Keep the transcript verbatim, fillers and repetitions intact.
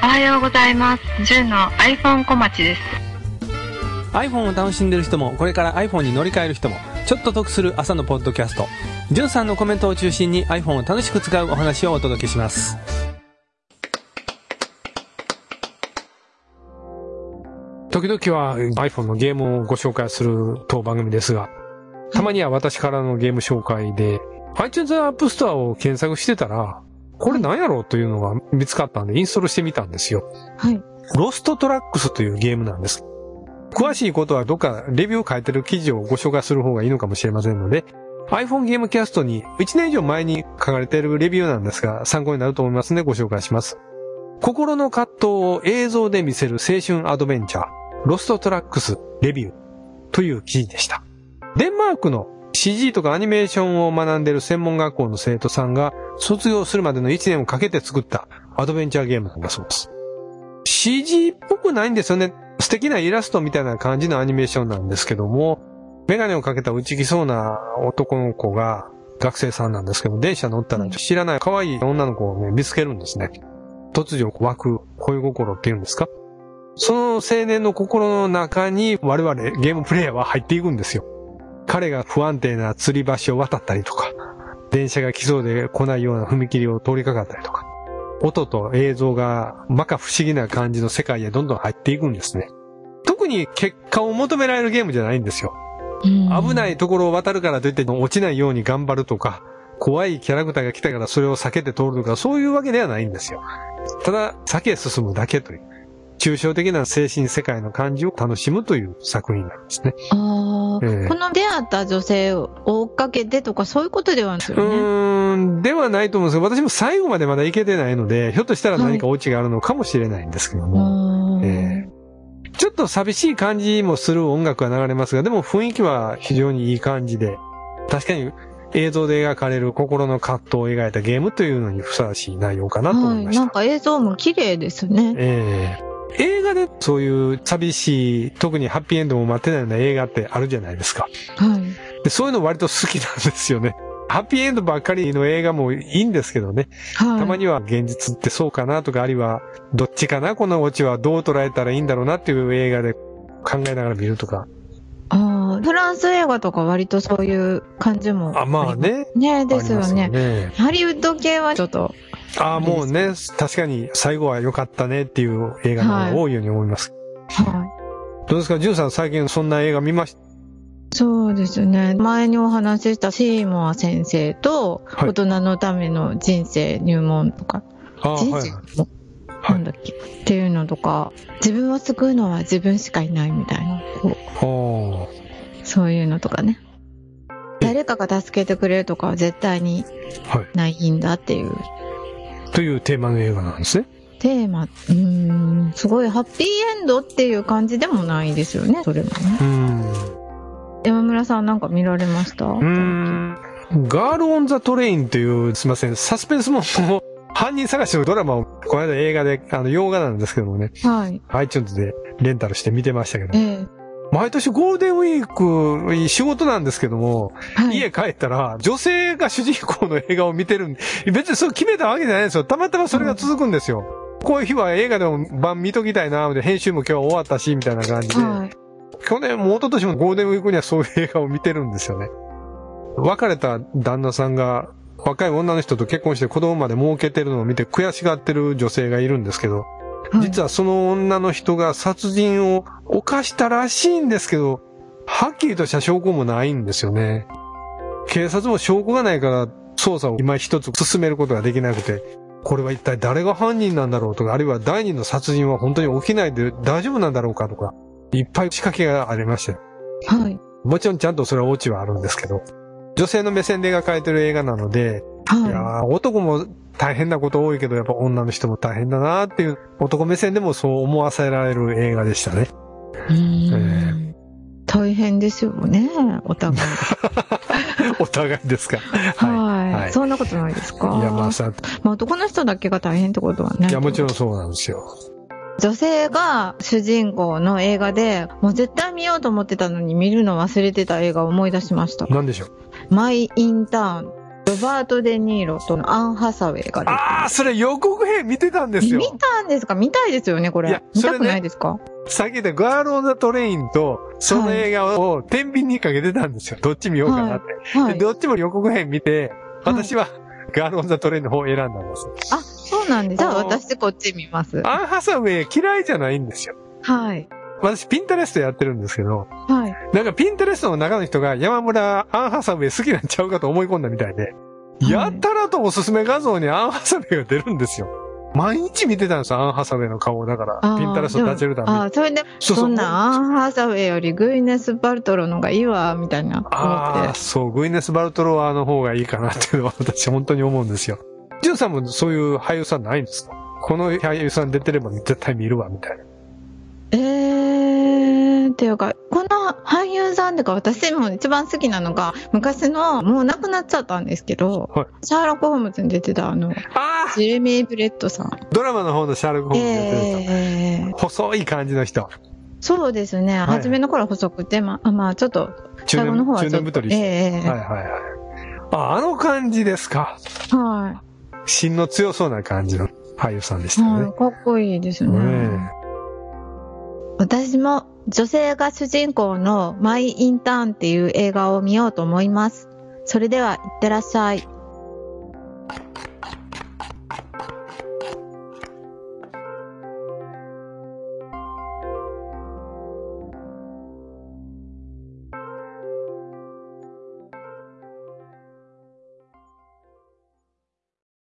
はようございます。じゅんの iPhone 小町です。 iPhone を楽しんでる人もこれから iPhone に乗り換える人もちょっと得する朝のポッドキャスト、じゅんさんのコメントを中心に iPhone を楽しく使うお話をお届けします。 時々は iPhone のゲームをご紹介する当番組ですが、たまには私からのゲーム紹介で iTunes App Store を検索してたら、これ何やろうというのが見つかったんでインストールしてみたんですよ。 はい。 ロストトラックスというゲームなんです。詳しいことはどっかレビュー書いてる記事をご紹介する方がいいのかもしれませんので、iPhone ゲームキャストにいちねん以上前に書かれているレビューなんですが、参考になると思いますのでご紹介します。心の葛藤を映像で見せる青春アドベンチャー、ロストトラックスレビューという記事でした。デンマークの シージー とかアニメーションを学んでいる専門学校の生徒さんが卒業するまでのいちねんをかけて作ったアドベンチャーゲームなんだそうです。シージー っぽくないんですよね。素敵なイラストみたいな感じのアニメーションなんですけども、メガネをかけた内気そうな男の子が学生さんなんですけど、電車乗ったら知らない可愛い女の子を、ね、見つけるんですね。突如湧く恋心っていうんですか。その青年の心の中に我々ゲームプレイヤーは入っていくんですよ。彼が不安定な吊り橋を渡ったりとか、電車が来そうで来ないような踏切を通りかかったりとか、音と映像が摩訶不思議な感じの世界へどんどん入っていくんですね。特に結果を求められるゲームじゃないんですよ。危ないところを渡るからといって落ちないように頑張るとか、怖いキャラクターが来たからそれを避けて通るとか、そういうわけではないんですよ。ただ先へ進むだけという抽象的な精神世界の感じを楽しむという作品なんですね。 あ、えー、この出会った女性を追っかけてとかそういうことではないですよね。 うーん、ではないと思うんですけど、私も最後までまだいけてないので、ひょっとしたら何かオチがあるのかもしれないんですけども、はい、えー、ちょっと寂しい感じもする音楽が流れますが、でも雰囲気は非常にいい感じで、確かに映像で描かれる心の葛藤を描いたゲームというのにふさわしい内容かなと思いました。 はい、なんか映像も綺麗ですね。 えー映画でそういう寂しい、特にハッピーエンドも待ってないような映画ってあるじゃないですか。 はい。 でそういうの割と好きなんですよね。ハッピーエンドばっかりの映画もいいんですけどね。はい。たまには現実ってそうかなとか、あるいはどっちかな、このオチはどう捉えたらいいんだろうなっていう映画で考えながら見るとか。 ああ、フランス映画とか割とそういう感じもあ。 あ、まあね。 ね、ですよね。 ね、 ハリウッド系はちょっと。 ああ、もうね、確かに最後は良かったねっていう映画の方が多いように思います。はい。はい、どうですか、ジュンさん最近そんな映画見ました？ そうですね。前にお話ししたシーモア先生と、大人のための人生入門とか、はい、人生の、はい、なんだっけ、はい、っていうのとか、自分を救うのは自分しかいないみたいな、こうそういうのとかね。誰かが助けてくれるとかは絶対にないんだっていう。はい、 というテーマの映画なんですね。 テーマ、うーん、すごいハッピーエンドっていう感じでもないですよね、それもね。うん。山村さんなんか見られました？うーん。ガールオンザトレインという、すいません、サスペンスもの犯人探しのドラマを、この間映画で、あの、洋画なんですけどもね。はい。iTunes でレンタルして見てましたけど。ええ。毎年ゴールデンウィーク、仕事なんですけども、はい、家帰ったら、女性が主人公の映画を見てるんで、別にそれ決めたわけじゃないんですよ。たまたまそれが続くんですよ。うん、こういう日は映画でも晩見ときたいな、で編集も今日は終わったし、みたいな感じで。はい、去年も一昨年もゴールデンウィークにはそういう映画を見てるんですよね。別れた旦那さんが、若い女の人と結婚して子供まで儲けてるのを見て悔しがってる女性がいるんですけど、実はその女の人が殺人を犯したらしいんですけど、はっきりとした証拠もないんですよね。警察も証拠がないから捜査を今一つ進めることができなくて、これは一体誰が犯人なんだろうとか、あるいは第二の殺人は本当に起きないで大丈夫なんだろうかとか、いっぱい仕掛けがありましたよ。はい。もちろんちゃんとそれはオチはあるんですけど、女性の目線で描かれてる映画なので、はい、いや男も大変なこと多いけど、やっぱ女の人も大変だなっていう、男目線でもそう思わせられる映画でしたね。 うーん、えー、大変ですよね、お互い。 お互いですか。 はい、はい。そんなことないですか？ いや、まあさ、 まあ男の人だけが大変ってことはね。 いや、もちろんそうなんですよ。 女性が主人公の映画で、もう絶対見ようと思ってたのに見るの忘れてた映画を思い出しました。 何でしょう？ マイ・インターン。 ロバート・デ・ニーロとアン・ハサウェイが出てる。 ああ、それ予告編見てたんですよ。 見たんですか？見たいですよね、これ。いや、見たくないですか？ さっき言ったガール・オン・ザ・トレインと、その映画を天秤にかけてたんですよ。どっち見ようかなって。はいはい、でどっちも予告編見て、私はガール・オン・ザ・トレインの方を選んだんです。 あ、そうなんです。じゃあ私こっち見ます。 アン・ハサウェイ嫌いじゃないんですよ。 はい。 私、ピンタレストやってるんですけど、 はい。 なんかピンタレストの中の人が山村アン・ハサウェイ好きなんちゃうかと思い込んだみたいで、はい、やったらとおすすめ画像にアン・ハサウェイが出るんですよ。毎日見てたんですよ、アン・ハサウェイの顔だから。ピンタレスト立ちるために。 ああ、それで、そうそうそんなアン・ハサウェイよりグイネス・バルトロのがいいわ、みたいな思って。 ああ、そう、グイネス・バルトロワの方がいいかなっていうのは私本当に思うんですよ。ジュンさんもそういう俳優さんないんですか？この俳優さん出てれば絶対見るわ、みたいな。 えー、っていうか、この俳優さんっていうか、私も一番好きなのが、昔の、もう亡くなっちゃったんですけど、はい、シャーロック・ホームズに出てた、あの、あジェレミー・ブレッドさん。 ドラマの方のシャーロック・ホームズに出てた、えー。細い感じの人。 そうですね。はい、初めの頃細くて、まあ、まあ、ちょっと、最後の方はちょっと。中年太りして。えー、はいはいはい。 あ、あの感じですか。 はい。 芯の強そうな感じの俳優さんでしたね。 はい、かっこいいですね。ね私も女性が主人公のマイ・インターンっていう映画を見ようと思います。それでは、いってらっしゃい。